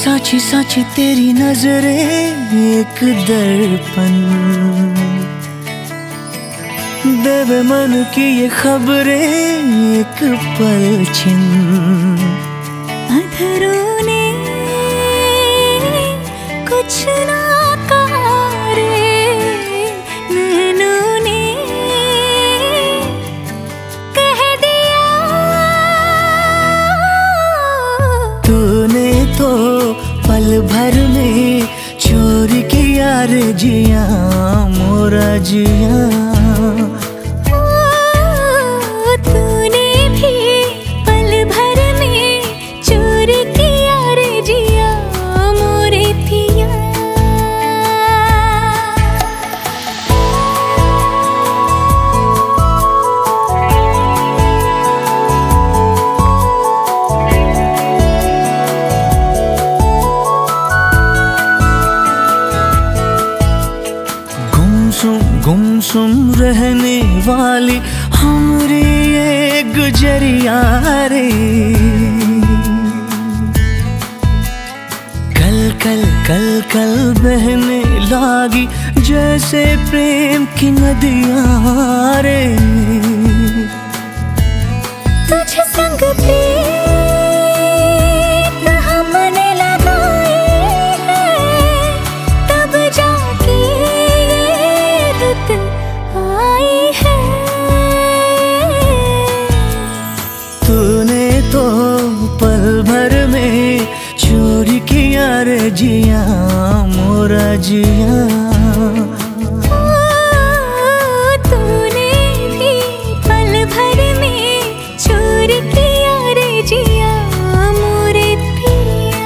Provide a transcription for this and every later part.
साची साची तेरी नजरें एक दर्पण, देवे मन की ये खबरें एक पलछिन। अधरों ने कुछ ना कहा रे, नैनों ने कह दिया। तूने तो पल भर में चोरी किया रे जिया मोरा जिया। तूने भी पल भर में चोरी किया रे जिया मोरे पिया। गुमसुम रहने वाली हमारी ये गुजरिया रे, कल कल कल कल बहने लागी जैसे प्रेम की नदियाँ रे। तुझ संग प्रीत हमने लगाए हैं, तब जाके ये रुत आई है। तूने तो पल भर में चोरी किया रे जिया मोरा जिया। तूने भी पल भर में चोरी किया रे जिया मोरे पिया।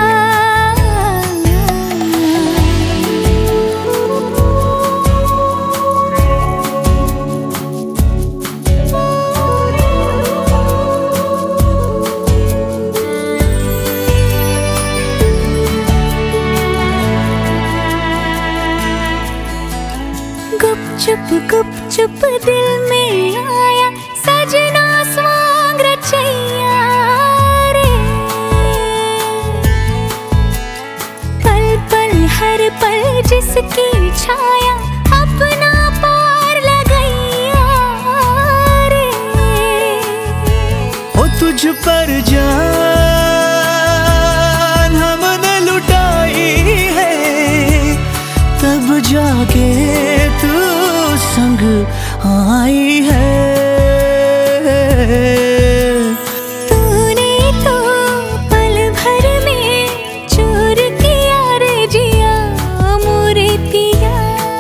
गुप चुप दिल में आया सजना स्वांग रचैया रे। पल पल हर पल जिसकी छाया अपना पार लगैया रे। ओ तुझ पर जान हमने लुटाई है, तब जाके तू संग आई है। तूने तो पल भर में चोर किया रे जिया मोरे पिया।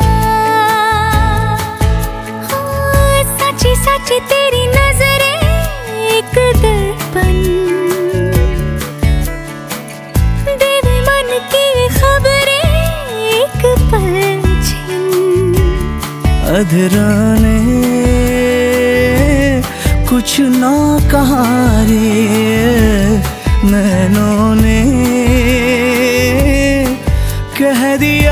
साची साची तेरी नजरें एक दर्पण, देवे मन की खबरें एक पलछिन। अधरों ने कुछ ना कहा रे, नैनों ने कह दिया।